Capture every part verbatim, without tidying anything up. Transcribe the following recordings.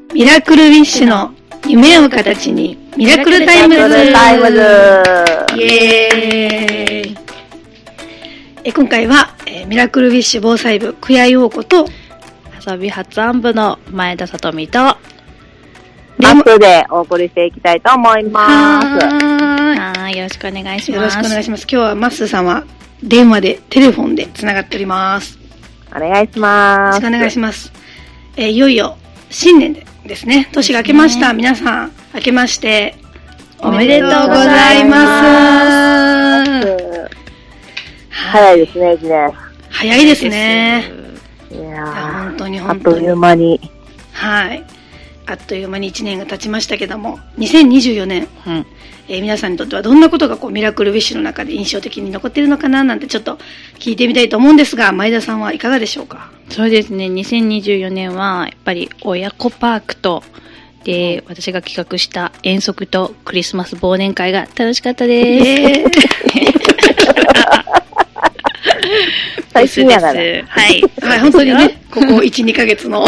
ミラクルウィッシュの夢を形にミラクルタイムズ。 タイムズイエーイ。え今回は、えー、ミラクルウィッシュ防災部久谷陽子と遊び発案部の前田さとみとマップでお送りしていきたいと思います。 はい、よろしくお願いします。 よろしくお願いします。今日はマッスーさんは電話でテレフォンでつながっております。 お願いします。 よろしくお願いします。えー、いよいよ新年ですね。年が明けました。皆さん明けましておめでとうございます。 早いですね、一年。 早いですね。 いやー、 本当に本当に。 あっという間に。 はい。あっという間にいちねんが経ちましたけども、にせんにじゅうよねん、うんえー、皆さんにとってはどんなことがこうミラクルウィッシュの中で印象的に残っているのかななんてちょっと聞いてみたいと思うんですが、前田さんはいかがでしょうか？ そうですね、にせんにじゅうよねんはやっぱり親子パークとで、私が企画した遠足とクリスマス忘年会が楽しかったです。 最新やから。はい。 はい、本当にね、ここいち、にかげつの。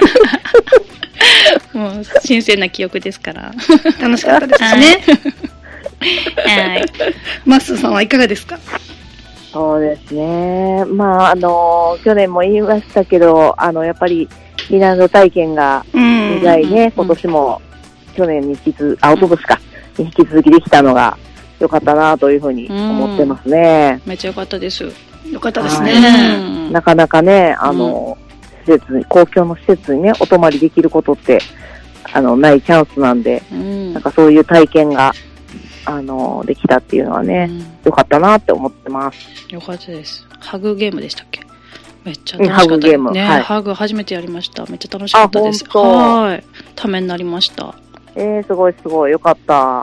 もう、新鮮な記憶ですから。 楽しかったですね。 はい。 マッスーさんはいかがですか？ そうですね。まあ、あの、去年も言いましたけど、あの、やっぱり、避難所体験が、意外ね、今年も、去年に引き続き、あ、一昨年か、に引き続きできたのが、良かったなというふうに思ってますね。 めっちゃ良かったです。 良かったですね。 なかなかね、あの、うん、施設に、公共の施設にね、お泊まりできることって、あの、ないチャンスなんで、うん、なんかそういう体験が、あの、できたっていうのはね、良、うん、かったなって思ってます。 良かったです。ハグゲームでしたっけ？めっちゃ楽しかった。 ハグゲーム。 ね、はい、ハグ初めてやりました。めっちゃ楽しかったです。はい。ためになりました。 えー、すごいすごい。良かった。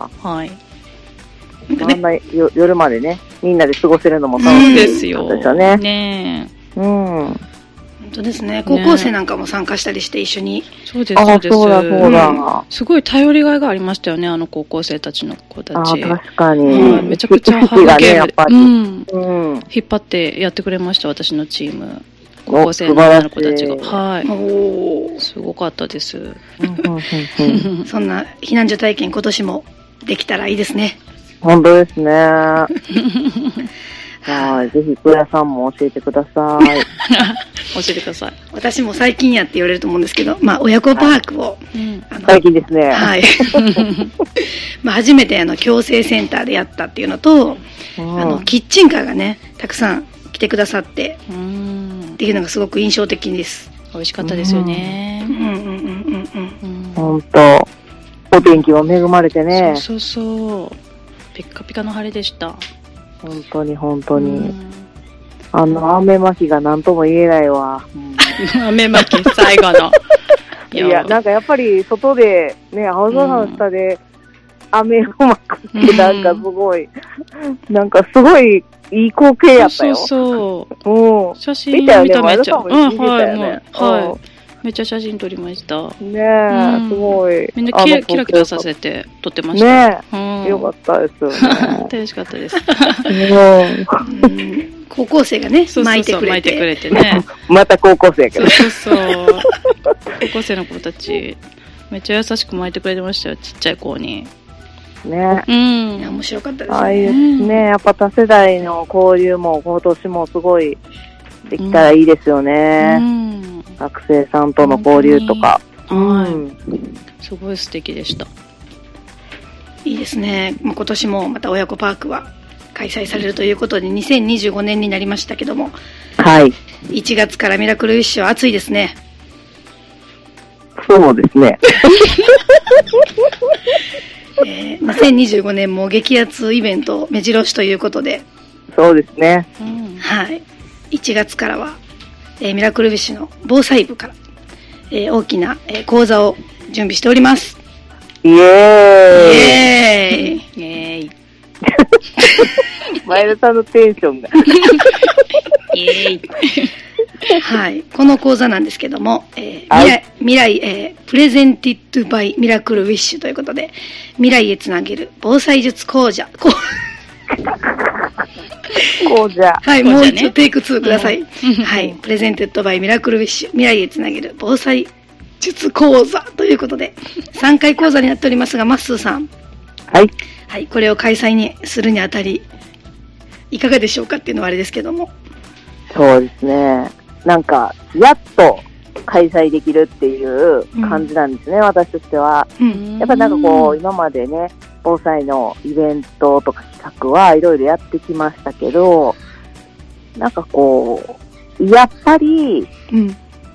はい。 あんな夜までね、みんなで過ごせるのも楽しいですよね。 ねえ。うん。 本当ですね。高校生なんかも参加したりして一緒に。 そうです、そうです。 そうだ、そうだ。 すごい頼りがいがありましたよね、あの高校生たちの子たち。 あ、確かに。 めちゃくちゃハグゲームで、うん。引っ張ってやってくれました、私のチーム。高校生の女の子たちが。はい。おすごかったです。 そんな避難所体験今年もできたらいいですね。 本当ですね。はい。ぜひ、久谷さんも教えてください。 教えてください。 私も最近やって言われると思うんですけど、まあ、親子パークを。 はい、あの最近ですね。 はい。まあ、初めて、あの、矯正センターでやったっていうのと、あの、キッチンカーがね、たくさん来てくださって、っていうのがすごく印象的です。 美味しかったですよね。うんうんうんうんうん。本当。お天気も恵まれてね。 そうそうそう。ピッカピカの晴れでした。 本当に本当に。あの、雨巻きが何とも言えないわ。 うん、雨巻き、最後の。 いや、なんかやっぱり外で、ね、青空の下で雨を巻くってなんかすごい、うん、なんかすごいいい光景やったよ。 そうそう。 うん。 写真見ためっちゃ。うん、はい、もう、はい。めっちゃ写真撮りました。 ねえ、すごい。 みんなキラキラキラさせて撮ってました。 ねえ、よかったですよね。 楽しかったです。 高校生がね、巻いてくれて。巻いてくれてね。 また高校生やけど。 そうそうそう。高校生の子たち、めっちゃ優しく巻いてくれてましたよ、ちっちゃい子に。 ね。 うん。いや、面白かったですね。 ああいうね、やっぱ多世代の交流も今年もすごいできたらいいですよね。うん。学生さんとの交流とか。 うん。すごい素敵でした。 いいですね。今年もまた親子パークは開催されるということで、にせんにじゅうごねんになりましたけども。 はい。 いちがつからミラクルウィッシュは暑いですね。 そうですね。 えー、にせんにじゅうごねんも激アツイベント目白押しということで。 そうですね。 うん、はい。いちがつからは、えー、ミラクルウィッシュの防災部から、えー、大きな、えー、講座を準備しております。 イエーイ。イエーイ。イエーイ。 前田さんのテンションが。 イエーイ。 はい。この講座なんですけども、えー、未来、未来、えー、プレゼンティッドバイミラクルウィッシュということで、未来へつなげる防災術講座。 講座。 はい、もう一度テイクツーください。うん、はい。プレゼンティッドバイミラクルウィッシュ、未来へつなげる防災術講座ということで、さんかい講座になっておりますが、まっすーさん。 はい。 はい、これを開催にするにあたり、いかがでしょうかっていうのはあれですけども。 そうですね。なんか、やっと開催できるっていう感じなんですね、うん、私としては。うん、やっぱなんかこう、今までね、防災のイベントとか企画はいろいろやってきましたけど、なんかこう、やっぱり、うん、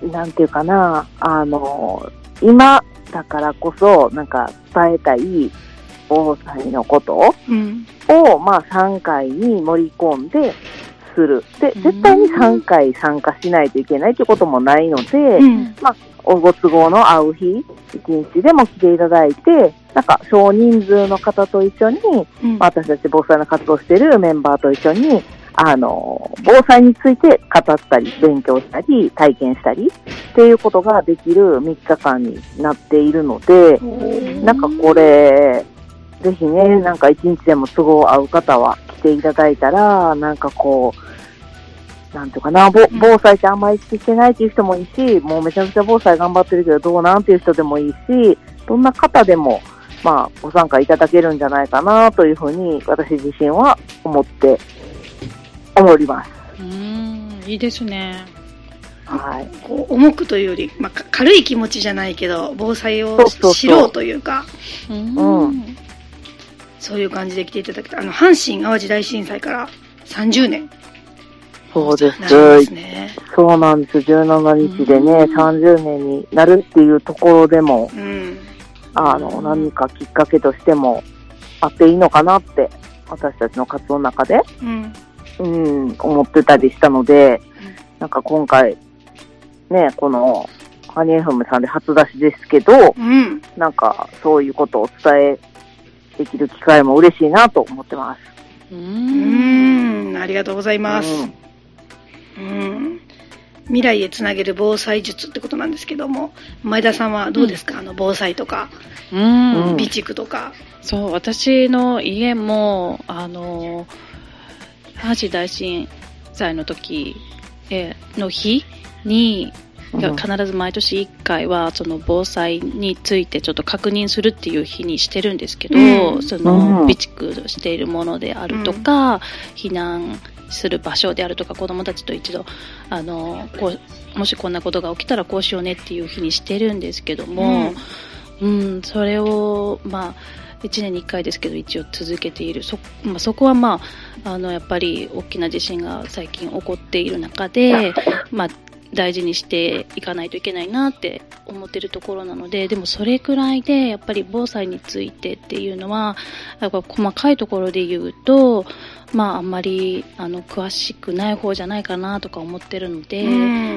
なんていうかな、あの、今だからこそ、なんか伝えたい防災のことを、うん、まあさんかいに盛り込んでする。で、絶対にさんかい参加しないといけないということもないので、うん、まあ、ご都合の合う日、いちにちでも来ていただいて、なんか少人数の方と一緒に、うん、私たち防災の活動しているメンバーと一緒に、あの、防災について語ったり、勉強したり、体験したりっていうことができるみっかかんになっているので、なんかこれ、ぜひね、なんかいちにちでも都合合う方は来ていただいたら、なんかこう、なんていうかな、防災ってあんまり意識してないっていう人もいいし、もうめちゃくちゃ防災頑張ってるけどどうなんていう人でもいいし、どんな方でも、まあ、ご参加いただけるんじゃないかなというふうに、私自身は思って思います。 うーん、いいですね。 はい。こう重くというより、まあ、軽い気持ちじゃないけど、防災を知ろうというか、そうそうそう、うん、そういう感じで来ていただきたい。あの、阪神淡路大震災からさんじゅうねん。 そうです。ですね、そうなんです。じゅうしちにちでね、うん、さんじゅうねんになるっていうところでも、うん、あの、何かきっかけとしてもあっていいのかなって、私たちの活動の中で、うん、うん、思ってたりしたので、うん、なんか今回、ね、この、ハニーエフエムさんで初出しですけど、うん、なんかそういうことをお伝えできる機会も嬉しいなと思ってます。 うーん、ありがとうございます。うん、うん、未来へつなげる防災術ってことなんですけども、前田さんはどうですか、うん、あの防災とか、うん、備蓄とか。 そう、私の家もあの阪神大震災の時の日に、必ず毎年いっかいはその防災についてちょっと確認するっていう日にしてるんですけど、うん、その備蓄しているものであるとか、うん、避難する場所であるとか、子どもたちと一度あのこうもしこんなことが起きたらこうしようねっていう日にしてるんですけども、うん、うん、それをまあいちねんにいっかいですけど一応続けている。 そ,、まあ、そこはまあ、あのやっぱり大きな地震が最近起こっている中で、まあ大事にしていかないといけないなって思ってるところなので、でもそれくらいでやっぱり防災についてっていうのはやっぱ細かいところで言うと、まああんまりあの詳しくない方じゃないかなとか思ってるので、うん、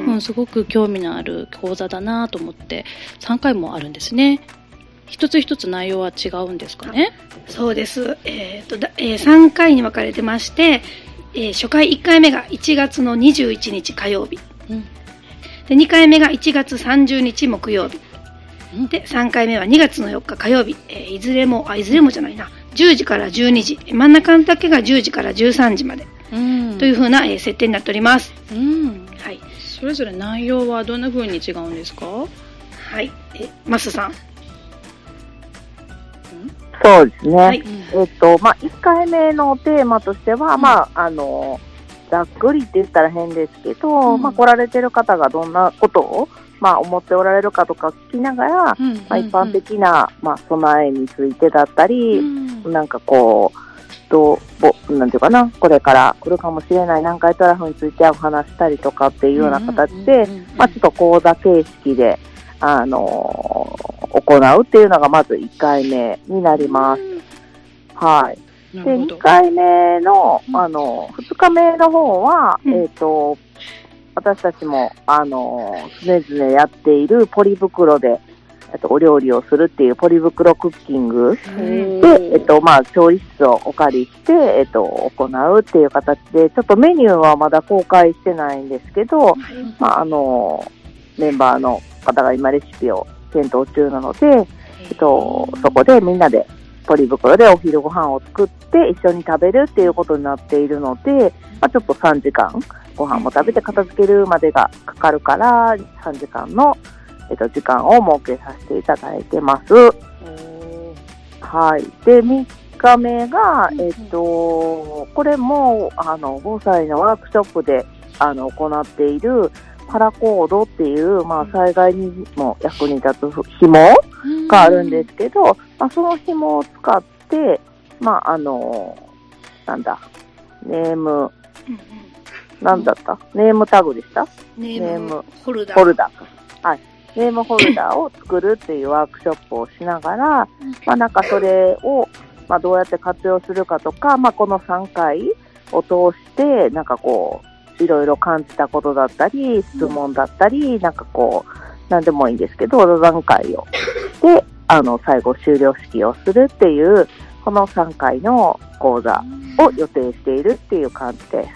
うん、すごく興味のある講座だなと思って。さんかいもあるんですね。一つ一つ内容は違うんですかね。 そうです、えーとだえー、さんかいに分かれてまして、えー、初回いっかいめがいちがつのにじゅういちにち火曜日、うん、でにかいめがいちがつさんじゅうにち木曜日、うん、でさんかいめはにがつのよっか火曜日、えー、いずれもあいずれもじゃないなじゅうじからじゅうにじ、真ん中だけがじゅうじからじゅうさんじまで、うん、という風な、えー、設定になっております、うん、 はい、それぞれ内容はどんな風に違うんですか。 はい、えマスさん。 そうですね、はい、えっとまあ、いっかいめのテーマとしては、うん、まああのざっくりって言ったら変ですけど、うん、まあ、来られてる方がどんなことを、まあ、思っておられるかとか聞きながら、うん、まあ、一般的な、まあ、備えについてだったり、うん、なんかこうどうなんていうかな、これから来るかもしれない南海トラフについてお話したりとかっていうような形で、まあ、ちょっと講座形式であのー、行うっていうのがまずいっかいめになります。はい。で、にかいめの、あの、ふつかめの方は、うん、えっと、私たちも、あの、常々やっているポリ袋で、えっと、お料理をするっていうポリ袋クッキングで、えっと、まあ、調理室をお借りして、えっと、行うっていう形で、ちょっとメニューはまだ公開してないんですけど、まあ、あの、メンバーの方が今レシピを検討中なので、えっと、そこでみんなでポリ袋でお昼ご飯を作って一緒に食べるっていうことになっているので、まあ、ちょっとさんじかんご飯も食べて片付けるまでがかかるからさんじかんの、 えっと、時間を設けさせていただいてます。はい。で、みっかめが、えっと、これも、あの、防災のワークショップで、あの、行っている、パラコードっていう、まあ、災害にも役に立つ紐があるんですけど、まあ、その紐を使って、まあ、あの、なんだ、ネーム、うんうん、なんだったネームタグでしたネームホルダー。 ホルダー。はい。ネームホルダーを作るっていうワークショップをしながら、まあ、なんかそれを、まあ、どうやって活用するかとか、まあ、このさんかいを通して、なんかこう、いろいろ感じたことだったり、質問だったり、なんかこう、なんでもいいんですけど、座談会を。で、あの、最後終了式をするっていう、このさんかいの講座を予定しているっていう感じです。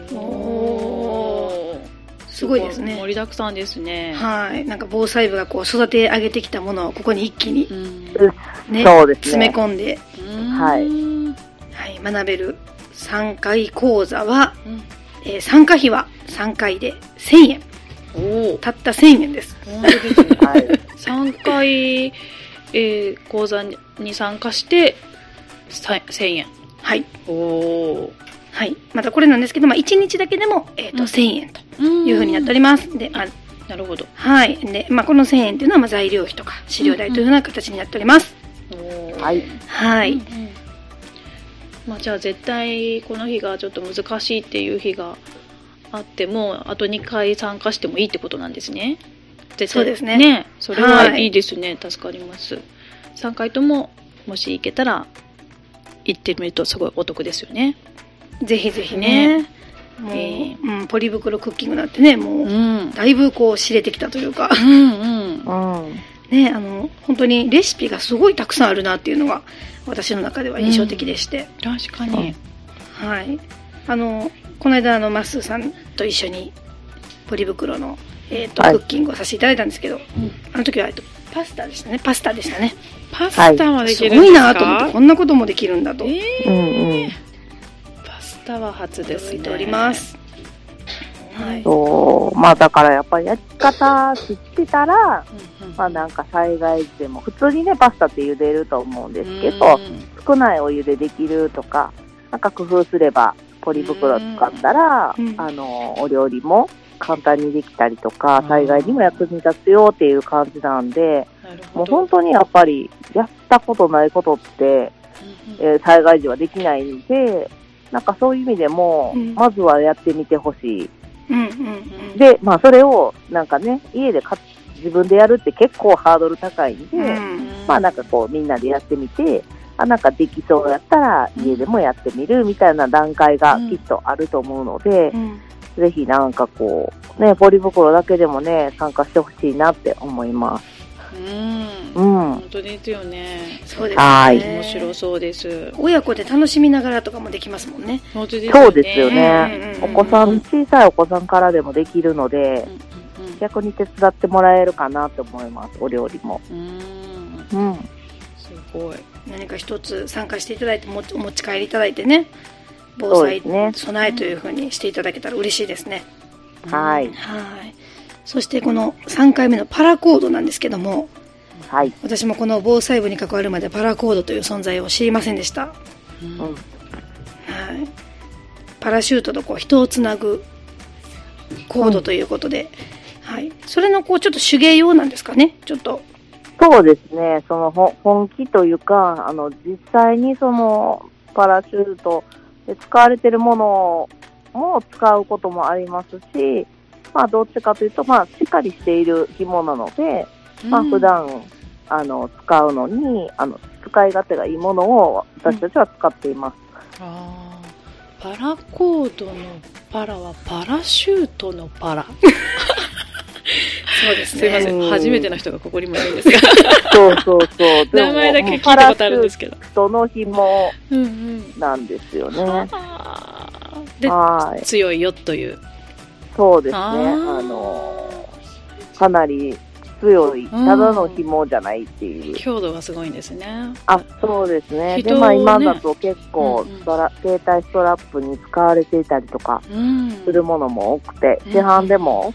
おー。すごいですね。 盛りだくさんですね。 はい。なんか防災部がこう育て上げてきたものをここに一気に、 ね、そうですね。 詰め込んで、 はい。 はい。学べるさんかい講座は、うんえー、参加費はさんかいでせんえん。おたったせんえんです。 はい、さんかい、えー、講座に参加してせんえん。 はい。 おはい。またこれなんですけど、まあ、いちにちだけでも、えっと、うん、せんえんというふうになっております。で、まあ、 なるほど。 はい。で、まあ、このせんえんっていうのは、まあ、材料費とか資料代というような形になっております。 うんうん、はい。 はい。うんうんまあ、じゃあ絶対この日がちょっと難しいっていう日があってもあとにかい参加してもいいってことなんですね。 そうですね。 ね、それはいいですね。はい、助かります。さんかいとももし行けたら行ってみるとすごいお得ですよね。 ぜひぜひね。もう、えーうん、ポリ袋クッキングなんてね、もう、うん、だいぶこう知れてきたというか。うんうんうんね、あの本当にレシピがすごいたくさんあるなっていうのが私の中では印象的でして、 うん、確かに、 はい、あのこの間あのマッスーさんと一緒にポリ袋の、えーとはい、クッキングをさせていただいたんですけど、うん、あの時はパスタでしたねパスタでしたねパスタはできるんですか、 すごいなと思ってこんなこともできるんだと、えーうんうん、パスタは初ですね。 おります。 はい、そうまあだからやっぱりやり方知ってたら、うんうん、まあなんか災害時でも普通にねパスタって茹でると思うんですけど、少ないお湯でできるとかなんか工夫すればポリ袋使ったら、あのお料理も簡単にできたりとか災害にも役に立つよっていう感じなんで、もう本当にやっぱりやったことないことって、うんうんえー、災害時はできないんで、なんかそういう意味でも、うん、まずはやってみてほしい。うんうんうん、で、まあそれをなんかね、家でか自分でやるって結構ハードル高いんで、うん、まあなんかこうみんなでやってみて、あ、なんかできそうやったら家でもやってみるみたいな段階がきっとあると思うので、うん、ぜひなんかこう、ね、ポリ袋だけでもね、参加してほしいなって思います。 うん、うん、本当ですよね。 そうですね。はい。 面白そうです。 親子で楽しみながらとかもできますもんね。 本当ですよね。 そうですよね。うんうんうん、お子さん、小さいお子さんからでもできるので、うんうんうん、逆に手伝ってもらえるかなと思います。お料理も。うん。 うん。すごい。 何か一つ参加していただいて、もお持ち帰りいただいてね、防災備えという風にしていただけたら嬉しいですね。 うん、はい。 はい。そしてこのさんかいめのパラコードなんですけども、 はい、 私もこの防災部に関わるまでパラコードという存在を知りませんでした、うんはい、パラシュートとこう人をつなぐコードということで、うんはい、それのこうちょっと手芸用なんですかね。ちょっとそうですね、その本気というかあの実際にそのパラシュートで使われているものも使うこともありますし、まあ、どっちかというと、まあ、しっかりしている紐なので、まあ、普段、あの、使うのに、あの、使い勝手がいいものを私たちは使っています。 うん、あパラコードのパラはパラシュートのパラ。 そうですね。 すいません。初めての人がここにもいるんですが。 そうそうそう。 名前だけ聞いたことあるんですけど。 パラシュートの紐なんですよね。うんうん、 で、はい強いよという。 そうですね。あ, あのかなり強い、ただの紐じゃないっていう。 強度がすごいんですね。 あ、そうですね。で、まあ今だと結構ストラ、うんうん、携帯ストラップに使われていたりとかするものも多くて、うん、市販でも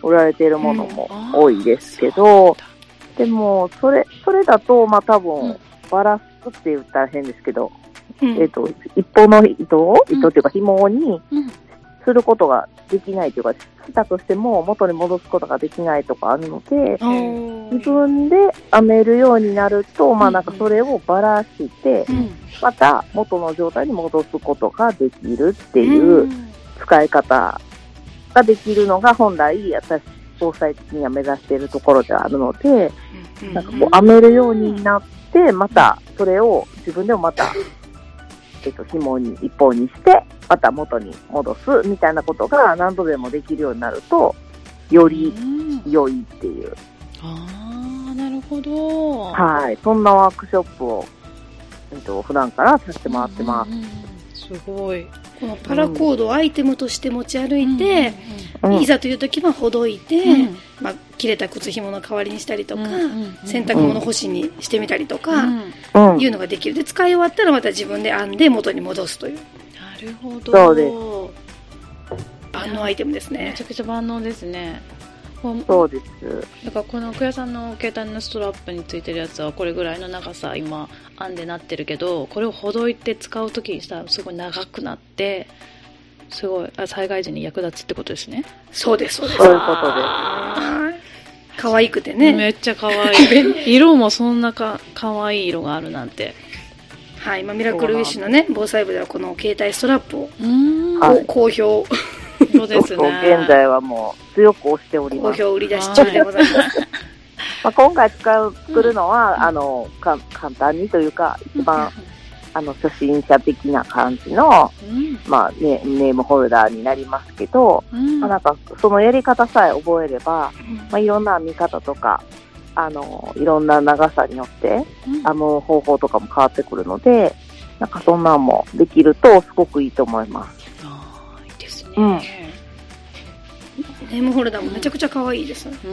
売られているものも多いですけど、うん、でも、それ、それだと、まあ多分、うん、バラすって言ったら変ですけど、うん、えっと、一方の糸を、うん、糸っていうか紐にすることができないというか、したとしても元に戻すことができないとかあるので、うん、自分で編めるようになると、まあなんかそれをばらして、うん、また元の状態に戻すことができるっていう使い方ができるのが本来私防災的には目指しているところではあるので、うん、なんかこう編めるようになってまたそれを自分でもまた、えっと、紐に一本にしてまた元に戻すみたいなことが何度でもできるようになるとより良いっていう、うん、 ああなるほど、 はい、そんなワークショップを、えっと、普段からさせてもらってます、うんうん、 すごい。 このパラコードをアイテムとして持ち歩いて、うんうん、いざという時はほどいて、うんまあ、切れた靴紐の代わりにしたりとか、うんうん、洗濯物干しにしてみたりとか、うん、いうのができる。で使い終わったらまた自分で編んで元に戻すという。 なるほど。 そうです。 万能アイテムですね。 めちゃくちゃ万能ですね。 そうです。 だからこの久谷さんの携帯のストラップについてるやつはこれぐらいの長さ今編んでなってるけど、これをほどいて使うときにしたらすごい長くなってすごい災害時に役立つってことですね。 そうですそうです。 そういうことです。 可愛くてね。 めっちゃ可愛い。色もそんなか可愛い色があるなんて。 はい、今ミラクルウィッシュのね防災部ではこの携帯ストラップを好評。 そうですね。そうそう現在はもう強く押しております。 好評売り出し中でございます。 まあ今回使う作るのは、うん、あのか簡単にというか一番、うん、あの初心者的な感じの、うんまあね、ネームホルダーになりますけど、うんまあ、なんかそのやり方さえ覚えれば、うんまあ、いろんな編み方とかあのいろんな長さによって編む方法とかも変わってくるので、なんかそんなんもできるとすごくいいと思います。 うん、 ネームホルダーもめちゃくちゃ可愛いです。 うん。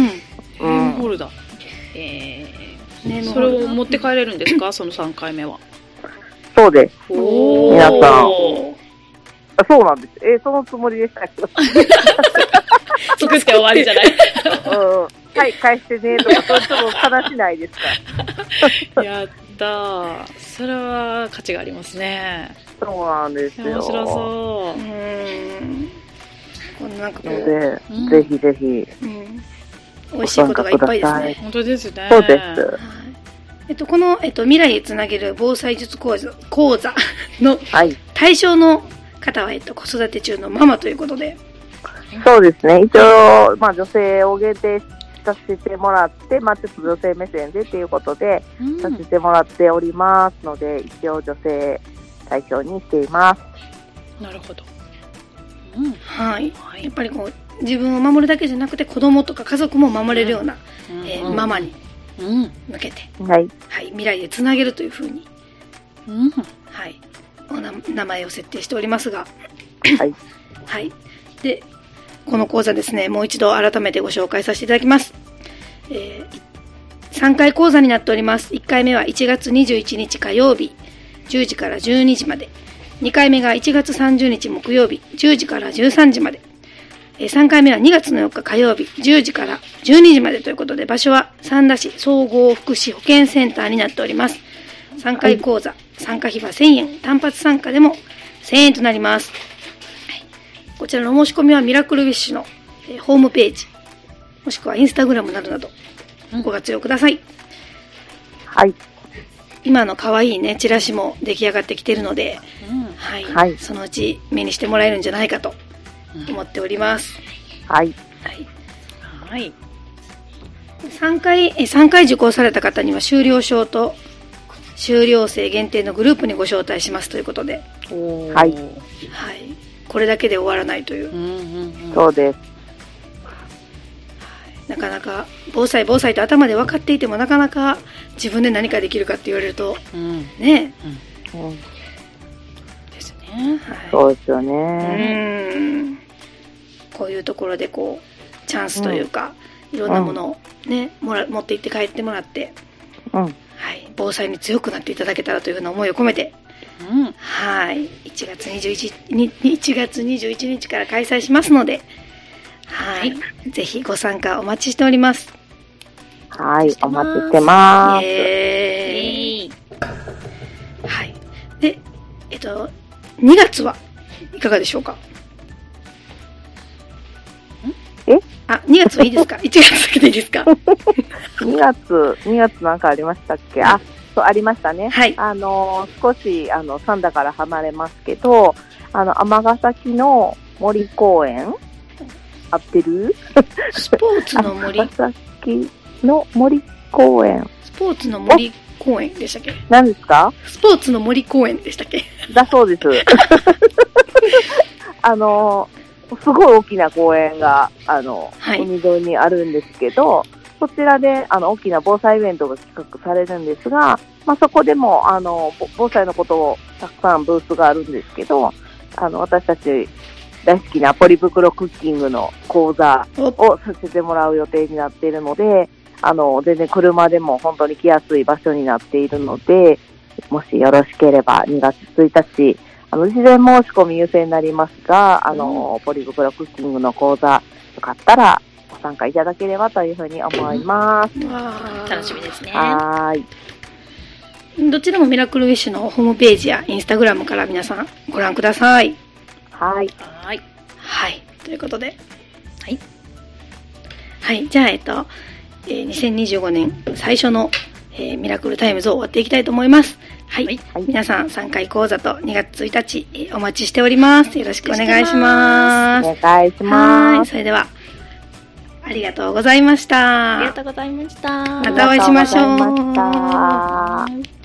ネームホルダー。えー、ネームホルダーそれを持って帰れるんですか？そのさんかいめは。 そうです。お皆さん。あ、そうなんです。えー、そのつもりでしたけど。 作って終わりじゃない？ うん。はい、返してねとか、それちょっと悲しないですか？ やったー。それは価値がありますね。 そうなんですよ。 面白そう。うーん。こんなんかこうで、うん、ぜひぜひ、うん、 美味しいことがいっぱいですね。 本当ですね。 そうです。はい、 えっとこのえっと未来へつなげる防災術講座講座の対象の方はえっと子育て中のママということで。 そうですね。一応まあ女性を限定させてもらって、まあちょっと女性目線でっていうことで、うん、させてもらっておりますので、一応女性対象にしています。 なるほど。 うん、はい、はい、やっぱりこう自分を守るだけじゃなくて子供とか家族も守れるような、うんえーうん、ママに向けて、うん、はい、はい、未来へつなげるというふうに、うんはい、おな名前を設定しておりますが、 はいはい、でこの講座ですね、もう一度改めてご紹介させていただきます。えー、さんかい講座になっております。いっかいめはいちがつにじゅういちにち火曜日じゅうじからじゅうにじまで、にかいめがいちがつさんじゅうにち木曜日じゅうじからじゅうさんじまで、さんかいめはにがつのよっか火曜日じゅうじからじゅうにじまでということで、場所は三田市総合福祉保健センターになっております。さんかい講座、参加費はせんえん、単発参加でもせんえんとなります。はい、こちらのお申し込みはミラクルウィッシュの、えー、ホームページもしくはインスタグラムなどなどご活用ください。 はい。 今の可愛いねチラシも出来上がってきているので、うんはいはい、そのうち目にしてもらえるんじゃないかと思っております。 はい。 はい。はい。さんかいえさんかい受講された方には修了証と修了生限定のグループにご招待しますということで、 はい。はい。 これだけで終わらないという。 うんうんうん、そうです。 なかなか防災防災と頭で分かっていてもなかなか自分で何かできるかって言われると、うん、ねえ、うん、ですね、はい、 そうですよね。 うんこういうところでこうチャンスというか、うん、いろんなものをね、うん、もら持って行って帰ってもらって、うんはい、防災に強くなっていただけたらというふうな思いを込めて、うん、はいいちがつにじゅういちにちから開催しますので、 はい。ぜひご参加お待ちしております。 はい、お待ちしてます。イエーイ。はい。で、えっと、にがつはいかがでしょうか？ えあ、にがつはいいですか？いちがつだけでいいですか？ にがつ、にがつなんかありましたっけ？あ、そう、ありましたね。 はい。 あの、少し、あの、三田から離れますけど、あの、尼崎の森公園合ってる？ スポーツの森。 尼崎の森公園。 スポーツの森公園でしたっけ？ 何ですか？ スポーツの森公園でしたっけ？ だそうです。あの、すごい大きな公園が、あの、はい、海沿いにあるんですけど、そちらで、あの、大きな防災イベントが企画されるんですが、まあ、そこでも、あの、防災のことをたくさんブースがあるんですけど、あの、私たち大好きなポリ袋クッキングの講座をさせてもらう予定になっているので、あの、全然車でも本当に来やすい場所になっているので、もしよろしければにがつついたち、あの、事前申し込み優先になりますが、あの、うん、ポリ袋クッキングの講座よかったらご参加いただければというふうに思います。 うん、わ楽しみですね。 はい。 どちらもミラクルウィッシュのホームページやインスタグラムから皆さんご覧ください。 はい。 はい。 はい。ということで。はい。はい。じゃあ、えっと、えー、にせんにじゅうごねん最初の、えー、ミラクルタイムズを終わっていきたいと思います。はい。はい、皆さん、さんかい講座とにがつついたち、えー、お待ちしております。よろしくお願いします。 お願いします。 はい。それでは、ありがとうございました。 ありがとうございました。 またお会いしましょう。 ありがとうございました。